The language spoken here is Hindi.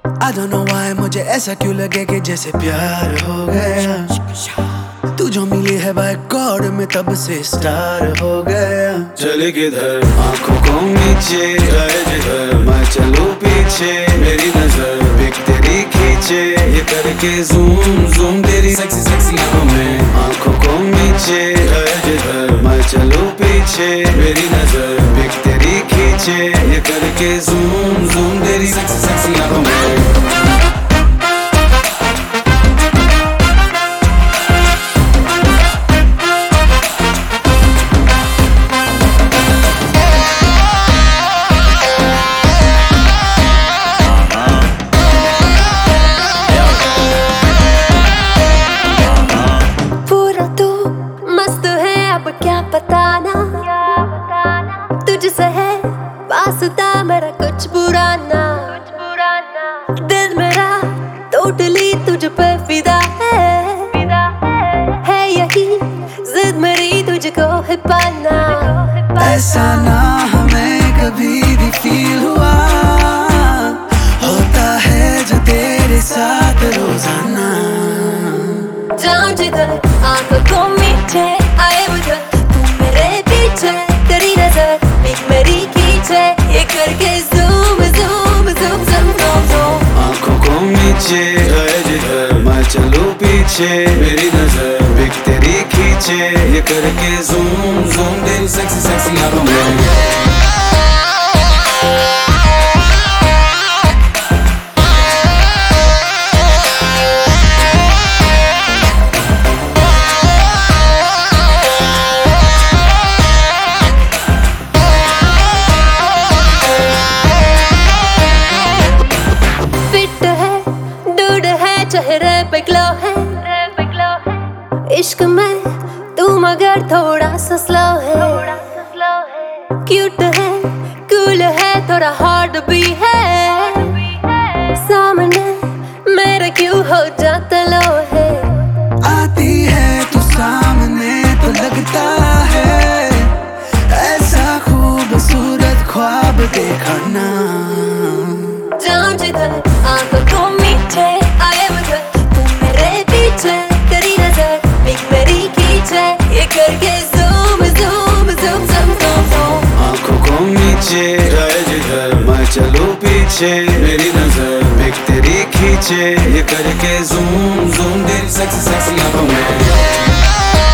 I don't know why मुझे ऐसा क्यों लगे कि जैसे प्यार हो गया। तू जो मिली है बाय गॉड में तब से स्टार हो गया। चले किधर आंखों को नीचे जाए जिधर मैं चलूं पीछे मेरी नजर पिक तेरी खींचे ये करके जूम जूम तेरी सेक्सी सेक्सी आंखों में। आंखों को नीचे जाए जिधर मैं चलूं पीछे मेरी नजर पिक तेरी खींचे ये करके जूम जूम तेरी सेक्सी सेक्सी आंखों में। क्या बताना तुझसे है वास्ता मेरा कुछ बुरा ना। दिल मेरा टोटली तुझ पे फिदा है यही जिद मेरी तुझको है पाना। ऐसा ना हमें कभी भी फील हुआ होता है जो तेरे साथ रोजाना। जाऊं जिधर आंखों को मीठे आए उधर तू मेरे पीछे तेरी नजर एक मेरी खींचे ये करके zoom zoom zoom zoom zoom zoom. आंखों को नीचे आए जिधर मैं चलूं पीछे मेरी नजर एक तेरी खींचे ये करके ज़ूम ज़ूम तेरी सेक्सी सेक्सी आंखों में। चेहरे पे ग्लो है इश्क में तू मगर थोड़ा सा स्लो है। क्यूट है कूल है थोड़ा हार्ड भी है सामने मेरे क्यों हो जाता लो है। आती है तू सामने तो लगता है ऐसा खूबसूरत ख्वाब देखा ना। जाऊं जिधर आंखों को मीठे आए उधर तू मेरे पीछे तेरी नजर एक मेरी खींचे ये करके zoom zoom zoom zoom zoom zoom. आंखों को नीचे जाए जिधर मैं चलूं पीछे मेरी नजर एक तेरी खींचे ये करके ज़ूम ज़ूम तेरी सेक्सी सेक्सी आंखों में।